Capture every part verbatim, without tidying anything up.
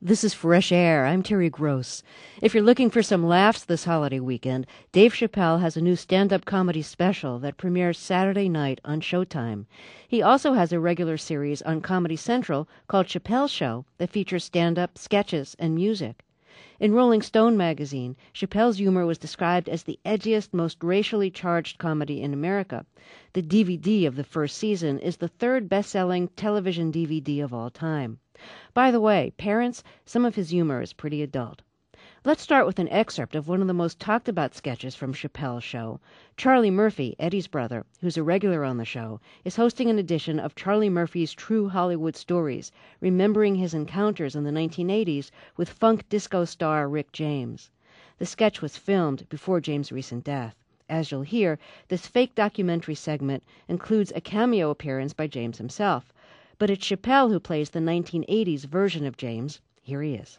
This is Fresh Air. I'm Terry Gross. If you're looking for some laughs this holiday weekend, Dave Chappelle has a new stand-up comedy special that premieres Saturday night on Showtime. He also has a regular series on Comedy Central called Chappelle Show that features stand-up, sketches, and music. In Rolling Stone magazine, Chappelle's humor was described as the edgiest, most racially charged comedy in America. The D V D of the first season is the third best-selling television D V D of all time. By the way, parents, some of his humor is pretty adult. Let's start with an excerpt of one of the most talked about sketches from Chappelle's show. Charlie Murphy, Eddie's brother, who's a regular on the show, is hosting an edition of Charlie Murphy's True Hollywood Stories, remembering his encounters in the nineteen eighties with funk disco star Rick James. The sketch was filmed before James' recent death. As you'll hear, this fake documentary segment includes a cameo appearance by James himself. But it's Chappelle who plays the nineteen eighties version of James. Here he is.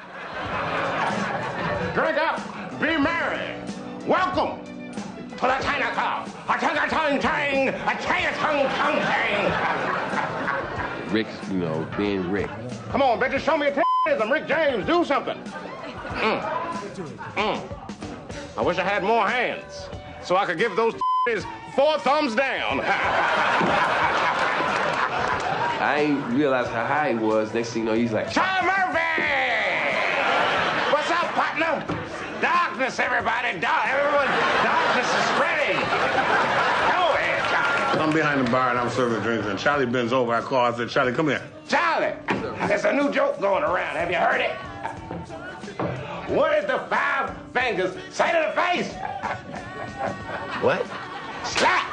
Drink up, be merry. Welcome to the Chinatown. A tang a tang tang, a tang a tang tang tang. Rick, you know, being Rick. Come on, bitches, show me a titties. I'm Rick James. Do something. Mm. Mm. I wish I had more hands so I could give those titties four thumbs down. I ain't realized how high he was. Next thing you know, he's like, Charlie Murphy! What's up, partner? Darkness, everybody. Dark. Everyone, darkness is spreading. Go ahead, Charlie. I'm behind the bar and I'm serving drinks, and Charlie bends over. I call. I said, Charlie, come here. Charlie, there's a new joke going around. Have you heard it? What did the five fingers say to the face? what? Slap!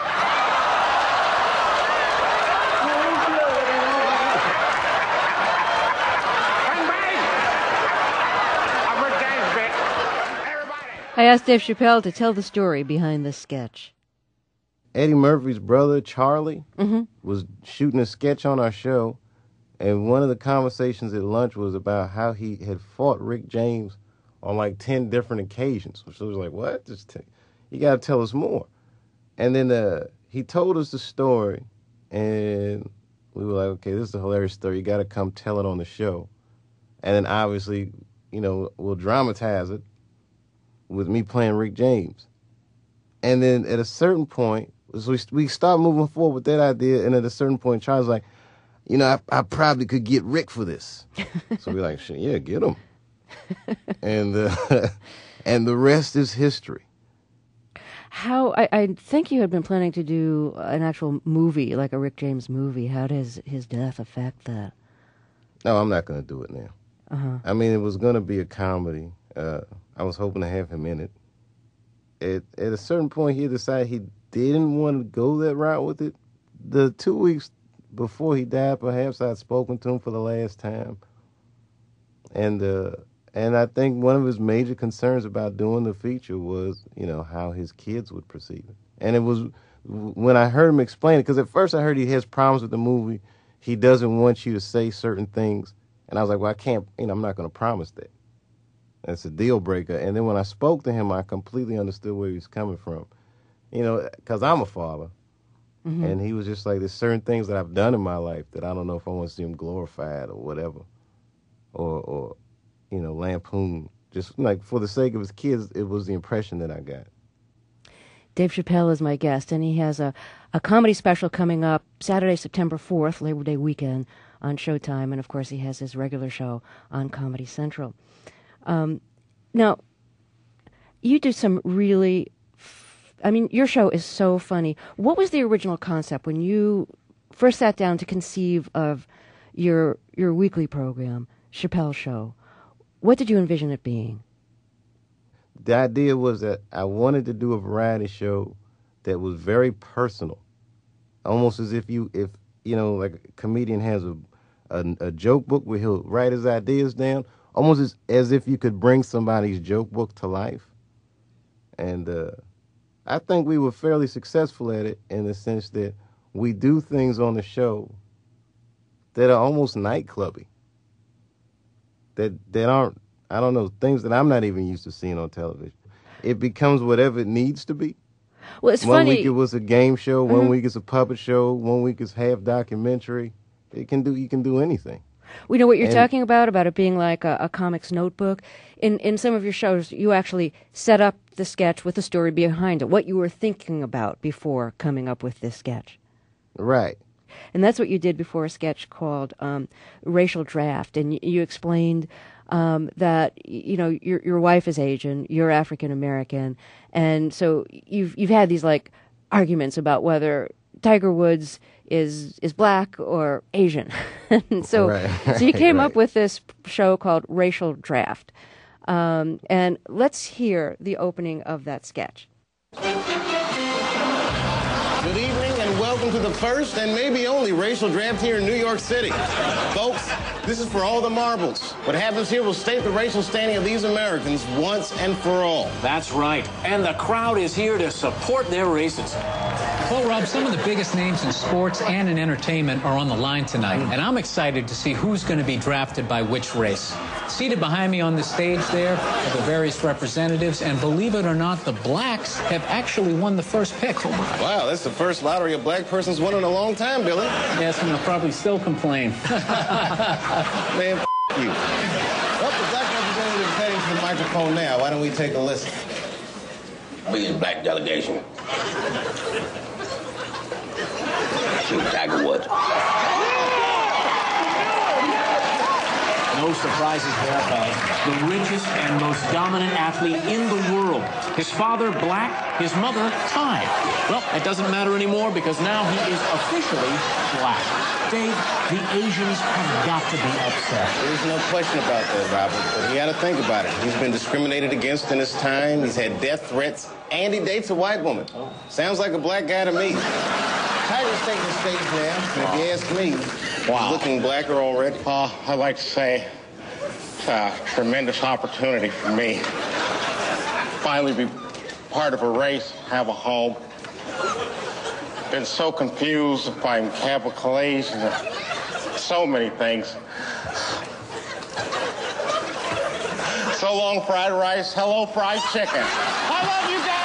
I asked Dave Chappelle to tell the story behind this sketch. Eddie Murphy's brother, Charlie, mm-hmm. was shooting a sketch on our show, and one of the conversations at lunch was about how he had fought Rick James on like ten different occasions. So it was like, what? Just t- you got to tell us more. And then uh, he told us the story, and we were like, okay, this is a hilarious story. You got to come tell it on the show. And then obviously, you know, we'll dramatize it with me playing Rick James. And then at a certain point, so we, we start moving forward with that idea, and at a certain point, Charles was like, you know, I, I probably could get Rick for this. So we're like, shit, yeah, get him. and uh, and the rest is history. How, I, I think you had been planning to do an actual movie, like a Rick James movie. How does his death affect that? No, I'm not going to do it now. Uh-huh. I mean, it was going to be a comedy. Uh, I was hoping to have him in it. At, at a certain point, he decided he didn't want to go that route with it. The two weeks before he died, perhaps I'd spoken to him for the last time. And uh, and I think one of his major concerns about doing the feature was, you know, how his kids would perceive it. And it was when I heard him explain it, because at first I heard he has problems with the movie. He doesn't want you to say certain things. And I was like, well, I can't, you know, I'm not going to promise that. That's a deal breaker. And then when I spoke to him, I completely understood where he was coming from. You know, because I'm a father. Mm-hmm. And he was just like, there's certain things that I've done in my life that I don't know if I want to see him glorified or whatever. Or, or you know, lampoon. Just like for the sake of his kids, it was the impression that I got. Dave Chappelle is my guest, and he has a, a comedy special coming up Saturday, September fourth, Labor Day weekend on Showtime. And, of course, he has his regular show on Comedy Central. Um, now, you do some really, f- I mean, your show is so funny. What was the original concept when you first sat down to conceive of your your weekly program, Chappelle Show? What did you envision it being? The idea was that I wanted to do a variety show that was very personal, almost as if you, if you know, like a comedian has a a, a joke book where he'll write his ideas down. Almost as, as if you could bring somebody's joke book to life. And uh, I think we were fairly successful at it in the sense that we do things on the show that are almost nightclubby. That, that aren't, I don't know, things that I'm not even used to seeing on television. It becomes whatever it needs to be. Well, it's one funny. week it was a game show, mm-hmm. one week it's a puppet show, one week it's half documentary. It can do, you can do anything. We know what you're And- talking about, about it being like a, a comics notebook. In in some of your shows, you actually set up the sketch with the story behind it, what you were thinking about before coming up with this sketch. Right. And that's what you did before a sketch called um, Racial Draft. And y- you explained um, that, y- you know, your your wife is Asian, you're African American, and so you've you've had these, like, arguments about whether Tiger Woods is is black or Asian. And so, Right. so you came Right. up with this show called Racial Draft. Um, and let's hear the opening of that sketch. Good evening and welcome to the first and maybe only racial draft here in New York City. Folks, this is for all the marbles. What happens here will state the racial standing of these Americans once and for all. That's right. And the crowd is here to support their races. Well, Rob, some of the biggest names in sports and in entertainment are on the line tonight, and I'm excited to see who's going to be drafted by which race. Seated behind me on the stage there are the various representatives, and believe it or not, the blacks have actually won the first pick. Wow, that's the first lottery a black person's won in a long time, Billy. Yes, and they'll probably still complain. Man, f- you. Well, the black representative is heading to the microphone now. Why don't we take a listen? Biggest black delegation. Shoot, Tiger Woods. No surprises there, fellas. The richest and most dominant athlete in the world. His father, black. His mother, Thai. Well, that doesn't matter anymore because now he is officially black. Dave, the Asians have got to be upset. There's no question about that, Robert, but you gotta think about it. He's been discriminated against in his time. He's had death threats, and he dates a white woman. Sounds like a black guy to me. Tiger's taking the stage now, and if you ask me, Wow. he's looking blacker already. Uh, I'd like to say it's a tremendous opportunity for me. Finally be part of a race, have a home. Been so confused by vocabulary and so many things. So long, fried rice. Hello, fried chicken. I love you, Dad.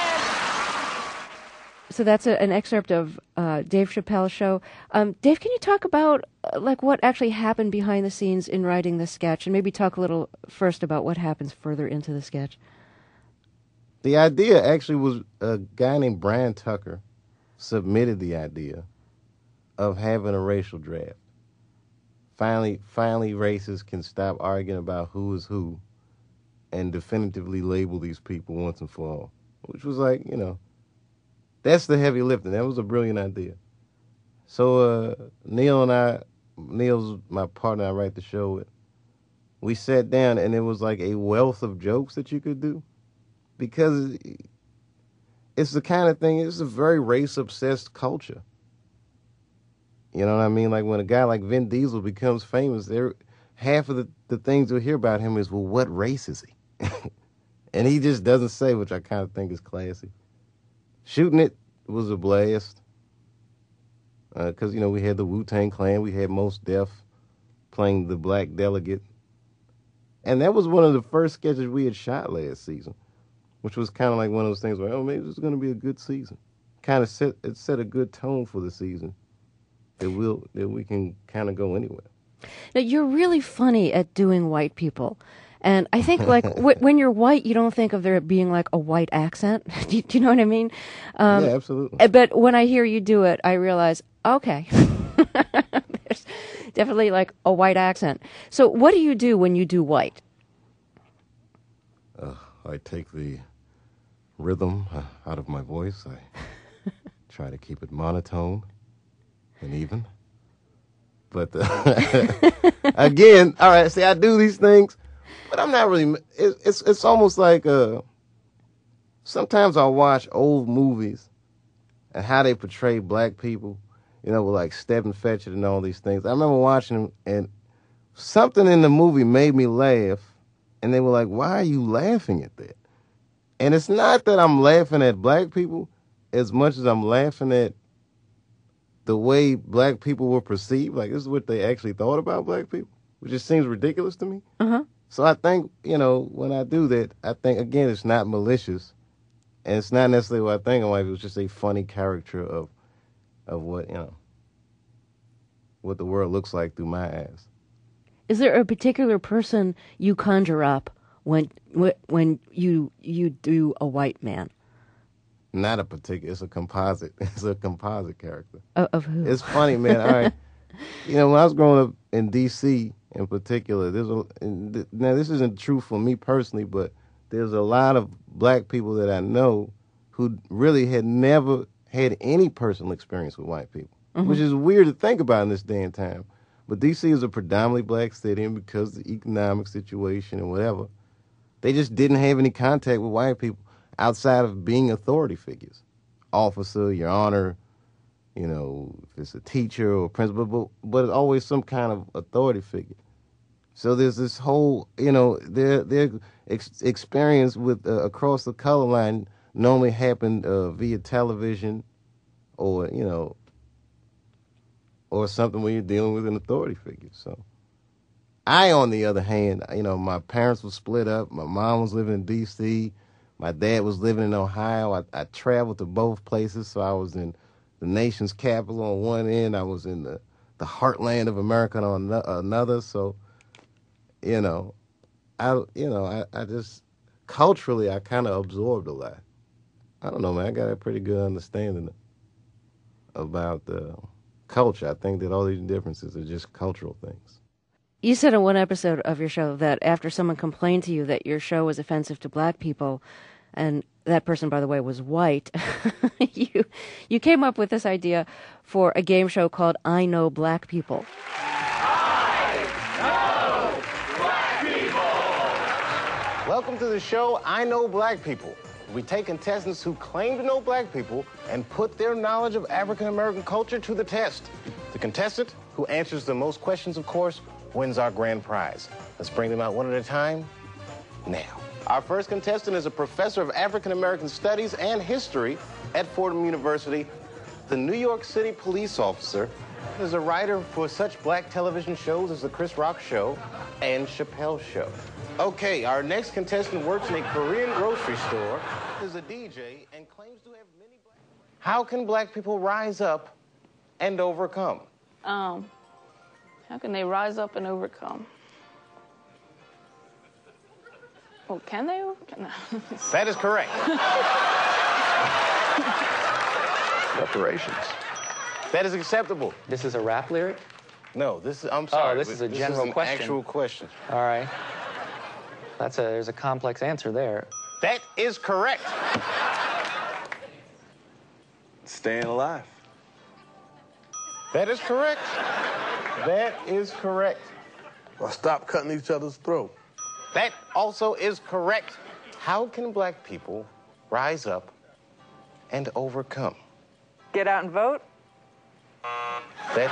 So that's a, an excerpt of uh, Dave Chappelle's show. Um, Dave, can you talk about uh, like what actually happened behind the scenes in writing the sketch, and maybe talk a little first about what happens further into the sketch? The idea actually was a guy named Brian Tucker submitted the idea of having a racial draft. Finally, finally, races can stop arguing about who is who and definitively label these people once and for all. Which was like, you know, that's the heavy lifting. That was a brilliant idea. So uh, Neil and I, Neil's my partner I write the show with, we sat down and it was like a wealth of jokes that you could do. Because it's the kind of thing, it's a very race-obsessed culture. You know what I mean? Like when a guy like Vin Diesel becomes famous, there half of the, the things you'll hear about him is, well, what race is he? And he just doesn't say, which I kind of think is classy. Shooting it was a blast. Because, uh, you know, we had the Wu-Tang Clan, we had Mos Def playing the black delegate. And that was one of the first sketches we had shot last season, which was kind of like one of those things where, oh, maybe this is going to be a good season. Kind of set it set a good tone for the season that we'll that we can kind of go anywhere. Now, you're really funny at doing white people. And I think, like, w- when you're white, you don't think of there being, like, a white accent. do, you, do you know what I mean? Um, yeah, absolutely. But when I hear you do it, I realize, okay, there's definitely, like, a white accent. So what do you do when you do white? Uh, I take the rhythm uh, out of my voice. I try to keep it monotone and even. But uh, again, all right, see, I do these things, but I'm not really, it, it's it's almost like, uh, sometimes I'll watch old movies and how they portray black people, you know, with like Stephen Fetchit and all these things. I remember watching them, and something in the movie made me laugh, and they were like, why are you laughing at that? And it's not that I'm laughing at black people as much as I'm laughing at the way black people were perceived. Like, this is what they actually thought about black people, which just seems ridiculous to me. Uh-huh. So I think, you know, when I do that, I think, again, it's not malicious. And it's not necessarily what I think of life. It was just a funny caricature of, of what, you know, what the world looks like through my eyes. Is there a particular person you conjure up when when you you do a white man? Not a particular. It's a composite. It's a composite character. Of, of who? It's funny, man. All right. You know, when I was growing up in D C in particular, there's a now this isn't true for me personally, but there's a lot of black people that I know who really had never had any personal experience with white people, mm-hmm. which is weird to think about in this day and time. But D C is a predominantly black city, and because of the economic situation and whatever, they just didn't have any contact with white people outside of being authority figures. Officer, your honor, you know, if it's a teacher or principal, but, but it's always some kind of authority figure. So there's this whole, you know, their their ex- experience with uh, across the color line normally happened uh, via television or, you know, or something where you're dealing with an authority figure. So I, on the other hand, you know, my parents were split up. My mom was living in D C. My dad was living in Ohio. I, I traveled to both places, so I was in the nation's capital on one end. I was in the, the heartland of America on no, another. So, you know, I you know I, I just culturally I kind of absorbed a lot. I don't know, man. I got a pretty good understanding about the culture. I think that all these differences are just cultural things. You said in one episode of your show that after someone complained to you that your show was offensive to black people, and that person, by the way, was white, you you came up with this idea for a game show called I Know Black People. I know black people! Welcome to the show I Know Black People. We take contestants who claim to know black people and put their knowledge of African American culture to the test. The contestant who answers the most questions, of course, wins our grand prize. Let's bring them out one at a time now. Our first contestant is a professor of African American Studies and History at Fordham University, the New York City police officer, is a writer for such black television shows as The Chris Rock Show and Chappelle Show. Okay, our next contestant works in a Korean grocery store, is a D J, and claims to have many black... How can black people rise up and overcome? Um... How can they rise up and overcome? Well, can they? Can they? That is correct. Reparations. That is acceptable. This is a rap lyric? No, this is, I'm sorry. Oh, this is a general this is an question. actual question. All right. That's a, there's a complex answer there. That is correct. Staying alive. That is correct. That is correct. Well, stop cutting each other's throat. That also is correct. How can black people rise up and overcome? Get out and vote? That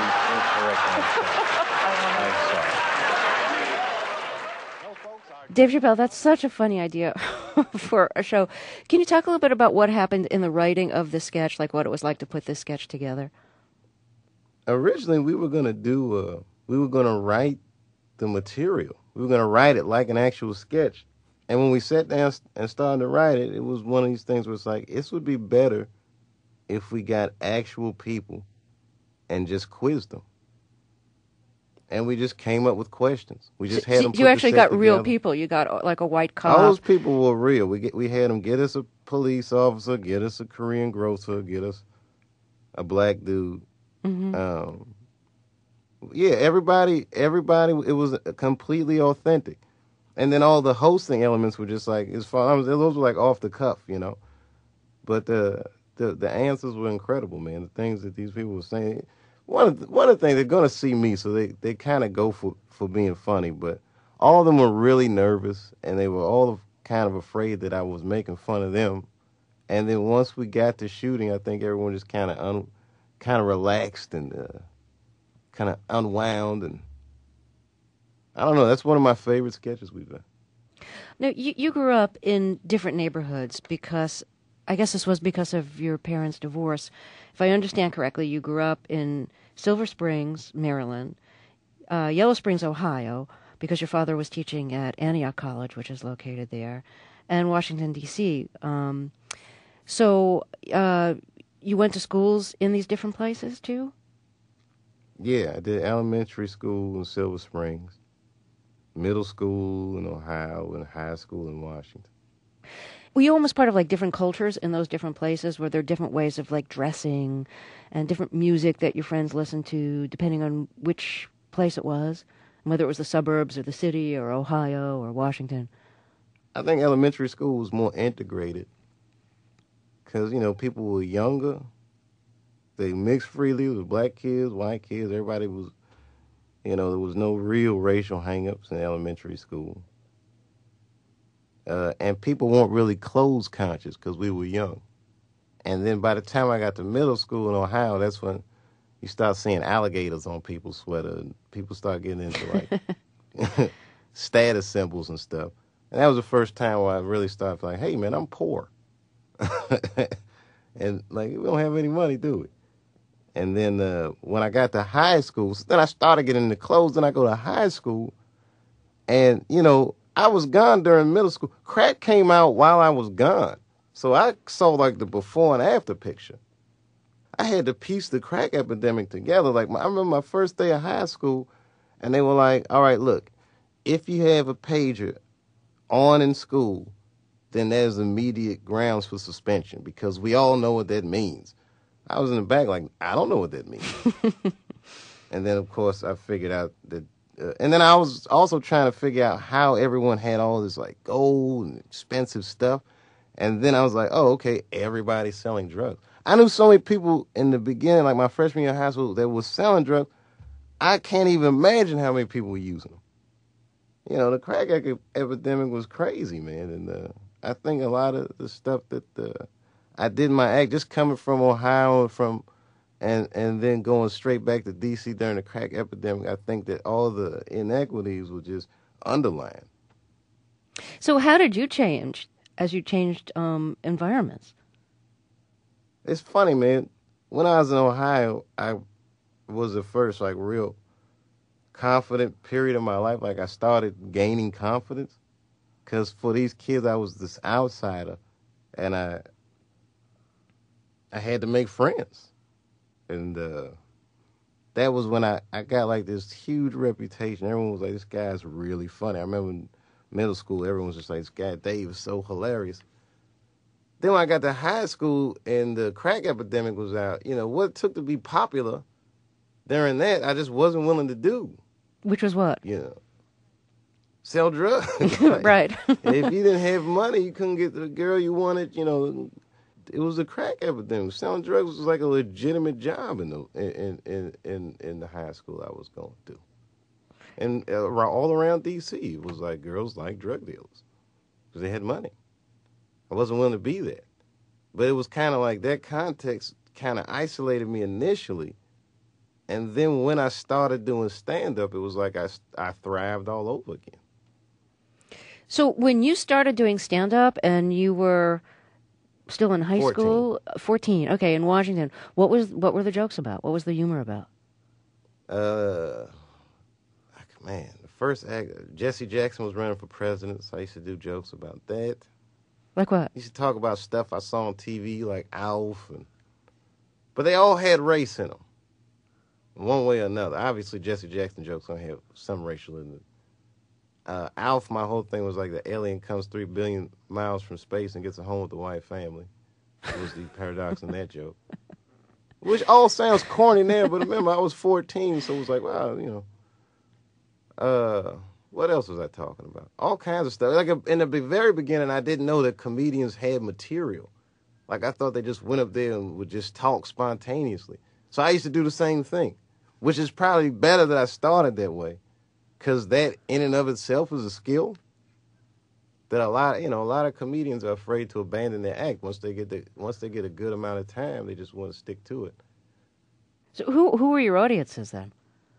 is incorrect. I'm sorry. Dave Chappelle, that's such a funny idea for a show. Can you talk a little bit about what happened in the writing of the sketch, like what it was like to put this sketch together? Originally, we were going to do, uh, we were going to write the material. We were going to write it like an actual sketch. And when we sat down and started to write it, it was one of these things where it's like, this would be better if we got actual people and just quizzed them. And we just came up with questions. We just had so them. You actually got together. real people. You got like a white cop. All those people were real. We get, we had them get us a police officer, get us a Korean grocer, get us a black dude. Mm-hmm. Um, yeah, everybody, everybody, it was completely authentic. And then all the hosting elements were just like, as far as those were like off the cuff, you know. But the the the answers were incredible, man. The things that these people were saying. One of the, one of the things, they're gonna see me, so they, they kind of go for, for being funny. But all of them were really nervous, and they were all kind of afraid that I was making fun of them. And then once we got to shooting, I think everyone just kind of un. kind of relaxed and uh, kind of unwound, and I don't know. That's one of my favorite sketches we've done. Now, you, you grew up in different neighborhoods because, I guess this was because of your parents' divorce. If I understand correctly, you grew up in Silver Springs, Maryland, uh, Yellow Springs, Ohio, because your father was teaching at Antioch College, which is located there, and Washington, D C Um, so... Uh, You went to schools in these different places, too? Yeah, I did elementary school in Silver Springs, middle school in Ohio, and high school in Washington. Were you almost part of like different cultures in those different places? Were there different ways of like dressing and different music that your friends listened to depending on which place it was? Whether it was the suburbs or the city or Ohio or Washington? I think elementary school was more integrated because, you know, people were younger. They mixed freely with black kids, white kids. Everybody was, you know, there was no real racial hang-ups in elementary school. Uh, and people weren't really clothes conscious because we were young. And then by the time I got to middle school in Ohio, that's when you start seeing alligators on people's sweater, and people start getting into like status symbols and stuff. And that was the first time where I really started like, hey man, I'm poor. And like, we don't have any money, do we? And then uh, when I got to high school, then I started getting into clothes, then I go to high school, and you know, I was gone during middle school. Crack came out while I was gone. So I saw like the before and after picture. I had to piece the crack epidemic together. Like my, I remember my first day of high school, and they were like, all right, look, if you have a pager on in school, then there's immediate grounds for suspension because we all know what that means. I was in the back like, I don't know what that means. And then, of course, I figured out that Uh, and then I was also trying to figure out how everyone had all this like gold and expensive stuff. And then I was like, oh, okay, everybody's selling drugs. I knew so many people in the beginning, like my freshman year of high school, that was selling drugs. I can't even imagine how many people were using them. You know, the crack e- epidemic was crazy, man. And uh, I think a lot of the stuff that uh, I did in my act, just coming from Ohio and from And and then going straight back to D C during the crack epidemic, I think that all the inequities were just underlined. So how did you change as you changed um, environments? It's funny, man. When I was in Ohio, I was the first, like, real confident period of my life. Like, I started gaining confidence. Because for these kids, I was this outsider. And I, I had to make friends. And uh, that was when I, I got like this huge reputation. Everyone was like, this guy's really funny. I remember in middle school, everyone was just like, this guy Dave is so hilarious. Then when I got to high school and the crack epidemic was out, you know, what it took to be popular during that, I just wasn't willing to do. Which was what? You know, sell drugs. Like, right. If you didn't have money, you couldn't get the girl you wanted, you know. It was a crack epidemic. Selling drugs was like a legitimate job in the in in in, in the high school I was going to. And uh, all around D C, it was like girls like drug dealers because they had money. I wasn't willing to be that. But it was kind of like that context kind of isolated me initially. And then when I started doing stand-up, it was like I, I thrived all over again. So when you started doing stand-up and you were still in high fourteen. School? fourteen. Okay, in Washington. What was what were the jokes about? What was the humor about? Uh, man, the first act, Jesse Jackson was running for president, so I used to do jokes about that. Like what? I used to talk about stuff I saw on T V, like Alf, and but they all had race in them, one way or another. Obviously, Jesse Jackson jokes gonna have some racial in it. Uh, Alf, my whole thing was like the alien comes three billion miles from space and gets a home with the white family. It was the paradox in that joke. Which all sounds corny now, but remember, I was fourteen, so it was like, wow, you know. Uh, what else was I talking about? All kinds of stuff. Like in the very beginning, I didn't know that comedians had material. Like I thought they just went up there and would just talk spontaneously. So I used to do the same thing, which is probably better that I started that way. Because that in and of itself is a skill that a lot, you know, a lot of comedians are afraid to abandon their act once they get the, once they get a good amount of time. They just want to stick to it. So who who were your audiences then?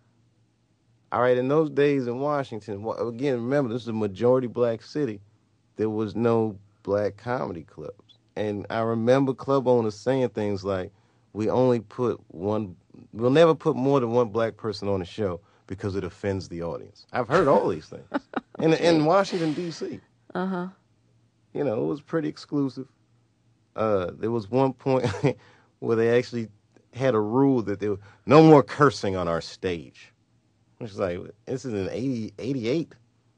All right, in those days in Washington, again, remember this is a majority black city. There was no black comedy clubs, and I remember club owners saying things like, "We only put one. We'll never put more than one black person on the show." Because it offends the audience. I've heard all these things. in in Washington, D C Uh-huh. You know, it was pretty exclusive. Uh, there was one point where they actually had a rule that there was no more cursing on our stage. Which is like, this is in eighty, eighty-eight.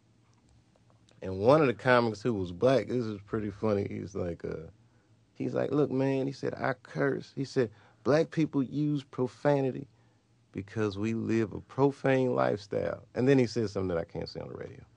And one of the comics who was black, this is pretty funny. He's like, uh, he's like, look, man, he said, I curse. He said, black people use profanity because we live a profane lifestyle. And then he said something that I can't say on the radio.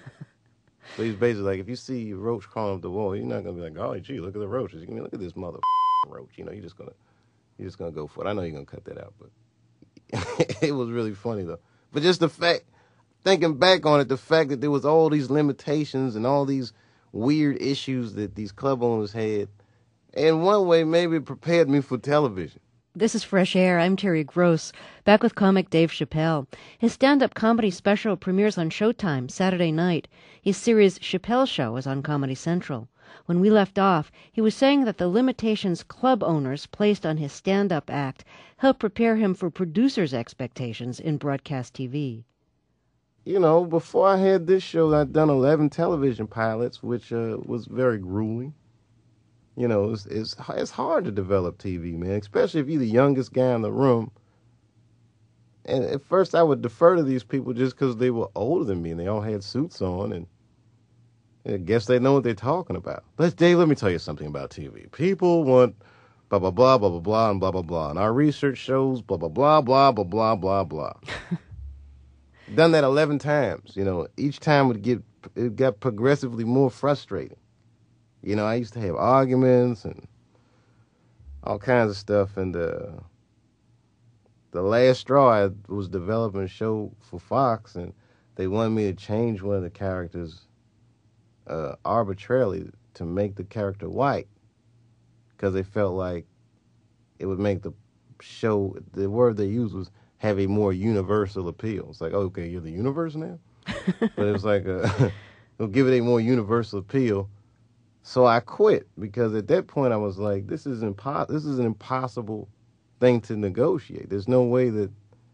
So he's basically like, if you see a roach crawling up the wall, you're not gonna be like, oh, gee, look at the roaches. You're gonna be like, look at this mother roach. You know, you're just gonna, you're just gonna go for it. I know you're gonna cut that out, but it was really funny though. But just the fact, thinking back on it, the fact that there was all these limitations and all these weird issues that these club owners had, in one way, maybe it prepared me for television. This is Fresh Air. I'm Terry Gross, back with comic Dave Chappelle. His stand-up comedy special premieres on Showtime Saturday night. His series Chappelle Show is on Comedy Central. When we left off, he was saying that the limitations club owners placed on his stand-up act helped prepare him for producers' expectations in broadcast T V. You know, before I had this show, I'd done eleven television pilots, which uh, was very grueling. You know, it's, it's it's hard to develop T V, man, especially if you're the youngest guy in the room. And at first I would defer to these people just because they were older than me and they all had suits on, and I guess they know what they're talking about. But Dave, let me tell you something about T V. People want blah, blah, blah, blah, blah, blah, and blah, blah, blah. And our research shows blah, blah, blah, blah, blah, blah, blah, blah. Done that eleven times, you know. Each time would get it got progressively more frustrating. You know, I used to have arguments and all kinds of stuff. And uh, the last straw, I was developing a show for Fox, and they wanted me to change one of the characters uh, arbitrarily to make the character white because they felt like it would make the show, the word they used was have a more universal appeal. It's like, oh, okay, you're the universe now? But it was like, a, it'll give it a more universal appeal. So I quit because at that point I was like, this is impo- this is an impossible thing to negotiate. There's no way that,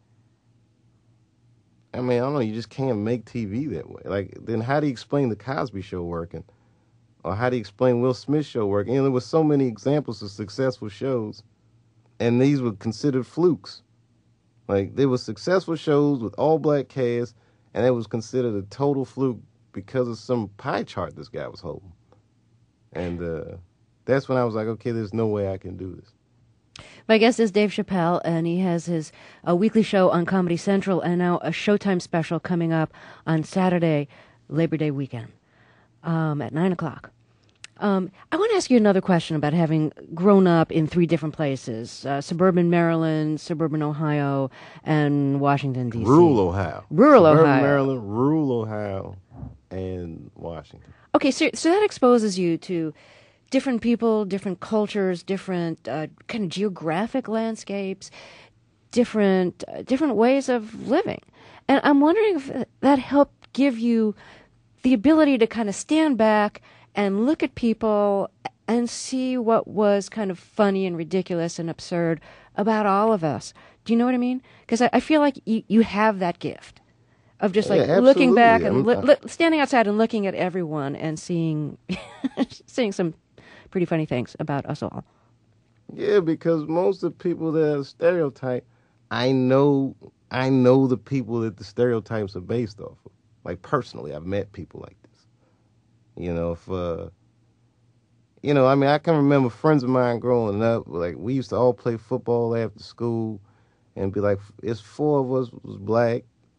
I mean, I don't know, you just can't make T V that way. Like, then how do you explain the Cosby Show working? Or how do you explain Will Smith's show working? You know, there were so many examples of successful shows, and these were considered flukes. Like, there were successful shows with all black casts, and it was considered a total fluke because of some pie chart this guy was holding. And uh, that's when I was like, okay, there's no way I can do this. My guest is Dave Chappelle, and he has his uh, weekly show on Comedy Central and now a Showtime special coming up on Saturday, Labor Day weekend, um, at nine o'clock. Um, I want to ask you another question about having grown up in three different places, uh, suburban Maryland, suburban Ohio, and Washington, D C Rural Ohio. Rural suburban Ohio. Maryland, rural Ohio, and Washington. Okay, so, so that exposes you to different people, different cultures, different uh, kind of geographic landscapes, different uh, different ways of living. And I'm wondering if that helped give you the ability to kind of stand back and look at people and see what was kind of funny and ridiculous and absurd about all of us. Do you know what I mean? Because I, I feel like you, you have that gift of just like yeah, looking back and li- li- standing outside and looking at everyone and seeing seeing some pretty funny things about us all. Yeah, because most of the people that are stereotyped, I know, I know the people that the stereotypes are based off of. Like personally, I've met people like this. You know, if uh, you know, I mean, I can remember friends of mine growing up. Like we used to all play football after school, and be like, it's four of us was black.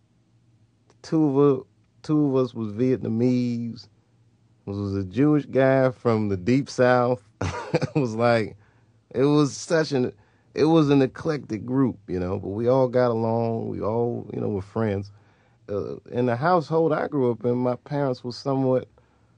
Two of us, two of us was Vietnamese. It was a Jewish guy from the deep south. It was like, it was such an, it was an eclectic group, you know. But we all got along. We all, you know, were friends. Uh, in the household I grew up in, my parents were somewhat,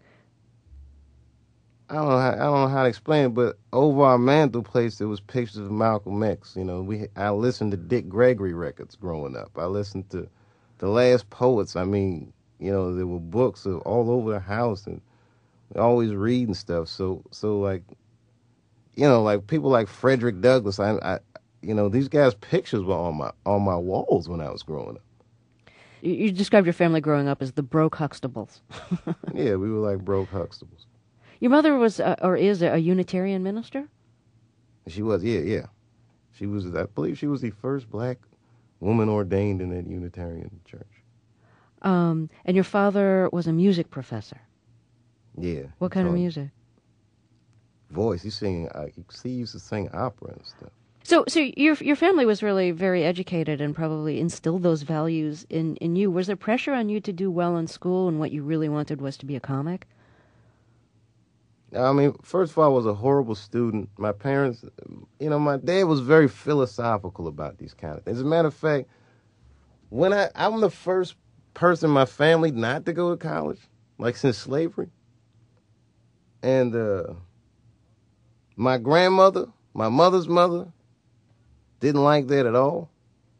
I don't know how, I don't know how to explain it, but over our mantelpiece there was pictures of Malcolm X. You know, we I listened to Dick Gregory records growing up. I listened to The Last Poets. I mean, you know, there were books all over the house, and we always reading stuff. So, so like, you know, like people like Frederick Douglass. I, I, you know, these guys' pictures were on my on my walls when I was growing up. You, you described your family growing up as the broke Huxtables. Yeah, we were like broke Huxtables. Your mother was, uh, or is, a Unitarian minister? She was, yeah, yeah. She was, I believe, she was the first black woman ordained in that Unitarian church. Um, and your father was a music professor. Yeah. What kind of music? Voice. He sing. Uh, he used to sing opera and stuff. So, so your your family was really very educated and probably instilled those values in, in you. Was there pressure on you to do well in school, and what you really wanted was to be a comic? I mean, first of all, I was a horrible student. My parents, you know, my dad was very philosophical about these kind of things. As a matter of fact, when I I'm the first person in my family not to go to college, like since slavery, and uh, my grandmother, my mother's mother, didn't like that at all.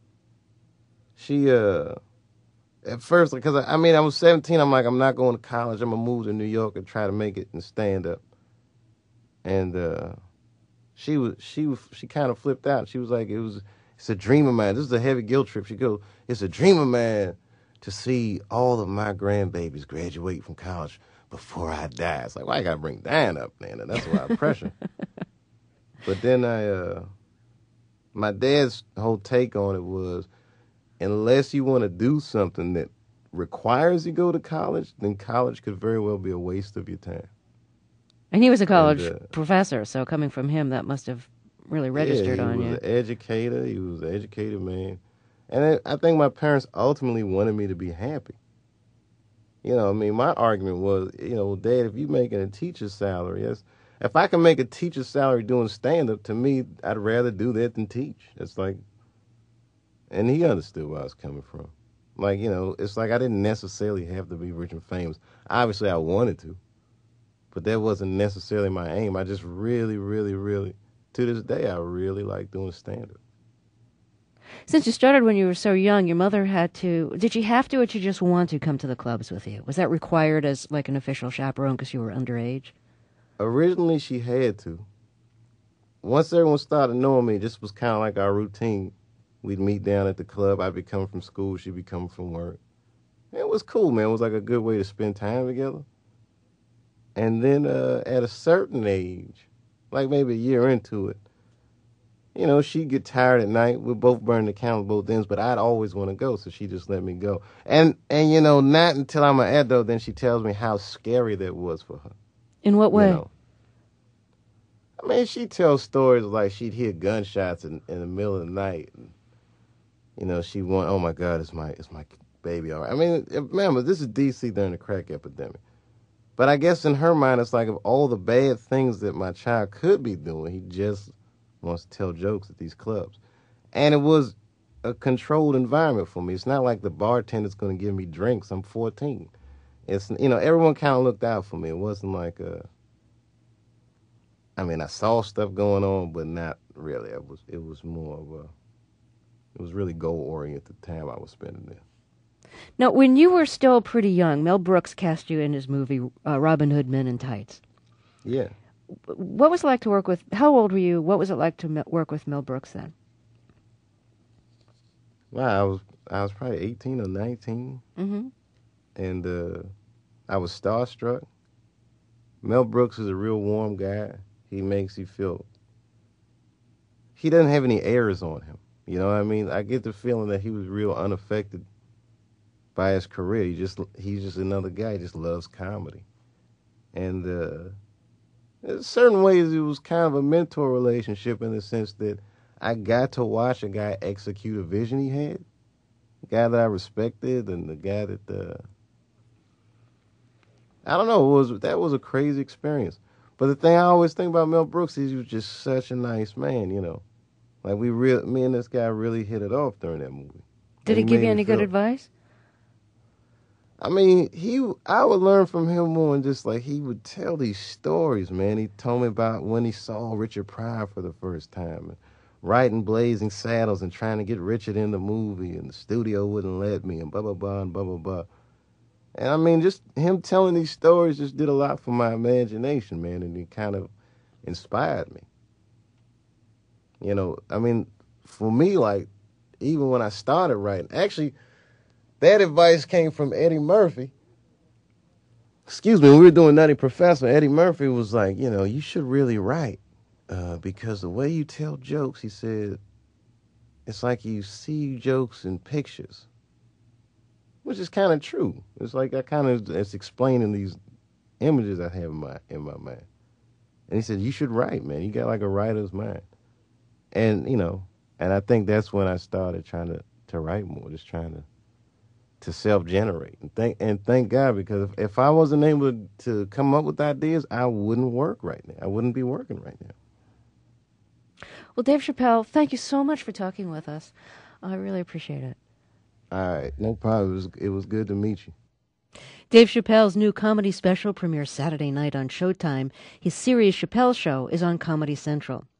She, uh, at first, because I, I mean, I was seventeen, I'm like, I'm not going to college. I'm going to move to New York and try to make it and stand up. And uh, she was, she was, she kind of flipped out. She was like, it was, it's a dream of mine. This is a heavy guilt trip. She goes, it's a dream of mine to see all of my grandbabies graduate from college before I die. It's like, why well, I got to bring Dan up, man? And that's a lot of pressure. But then I, uh, my dad's whole take on it was, unless you want to do something that requires you go to college, then college could very well be a waste of your time. And he was a college and, uh, professor, so coming from him, that must have really registered yeah, on you. He was an educator. He was an educated man. And I think my parents ultimately wanted me to be happy. You know, I mean, my argument was, you know, Dad, if you're making a teacher's salary, that's, if I can make a teacher's salary doing stand-up, to me, I'd rather do that than teach. It's like, and he understood where I was coming from. Like, you know, it's like I didn't necessarily have to be rich and famous. Obviously, I wanted to, but that wasn't necessarily my aim. I just really, really, really, to this day, I really like doing stand-up. Since you started when you were so young, your mother had to, did she have to, or did she just want to come to the clubs with you? Was that required as like an official chaperone because you were underage? Originally, she had to. Once everyone started knowing me, this was kind of like our routine. We'd meet down at the club. I'd be coming from school. She'd be coming from work. It was cool, man. It was like a good way to spend time together. And then uh, at a certain age, like maybe a year into it, you know, she'd get tired at night. We'd both burn the candle both ends, but I'd always want to go, so she just let me go. And, and you know, not until I'm an adult, then she tells me how scary that was for her. In what way? You know? I mean, she tells stories like she'd hear gunshots in, in the middle of the night. And, you know, she went, oh, my God, it's my it's my baby all right. I mean, remember, this is D C during the crack epidemic. But I guess in her mind, it's like of all the bad things that my child could be doing, he just wants to tell jokes at these clubs. And it was a controlled environment for me. It's not like the bartender's going to give me drinks. I'm fourteen. It's, you know, everyone kind of looked out for me. It wasn't like a, I mean, I saw stuff going on, but not really. It was, it was more of a, it was really goal-oriented time I was spending there. Now, when you were still pretty young, Mel Brooks cast you in his movie uh, Robin Hood Men in Tights. Yeah. What was it like to work with, how old were you? What was it like to me- work with Mel Brooks then? Well, I was, I was probably eighteen or nineteen. Mm-hmm. And uh, I was starstruck. Mel Brooks is a real warm guy. He makes you feel, he doesn't have any airs on him. You know what I mean? I get the feeling that he was real unaffected by his career. He just, he's just another guy. He just loves comedy. And uh, in certain ways, it was kind of a mentor relationship in the sense that I got to watch a guy execute a vision he had. A guy that I respected, and the guy that, uh, I don't know, it was that was a crazy experience. But the thing I always think about Mel Brooks is he was just such a nice man, you know. Like, we real, me and this guy really hit it off during that movie. Did he, he give you any feel, good advice? I mean, he, I would learn from him more, and just like he would tell these stories, man. He told me about when he saw Richard Pryor for the first time, and riding Blazing Saddles and trying to get Richard in the movie, and the studio wouldn't let me, and blah, blah, blah, and blah, blah, blah. And I mean, just him telling these stories just did a lot for my imagination, man, and it kind of inspired me. You know, I mean, for me, like, even when I started writing, actually, that advice came from Eddie Murphy. Excuse me, when we were doing Nutty Professor, Eddie Murphy was like, you know, you should really write. uh, because the way you tell jokes, he said, it's like you see jokes in pictures, which is kind of true. It's like I kind of it's explaining these images I have in my in my mind. And he said, you should write, man. You got like a writer's mind. And, you know, and I think that's when I started trying to, to write more, just trying to to self-generate. And thank and thank God, because if, if I wasn't able to, to come up with ideas, I wouldn't work right now. I wouldn't be working right now. Well, Dave Chappelle, thank you so much for talking with us. I really appreciate it. All right, no problem. It was, it was good to meet you. Dave Chappelle's new comedy special premieres Saturday night on Showtime. His Serious Chappelle Show is on Comedy Central.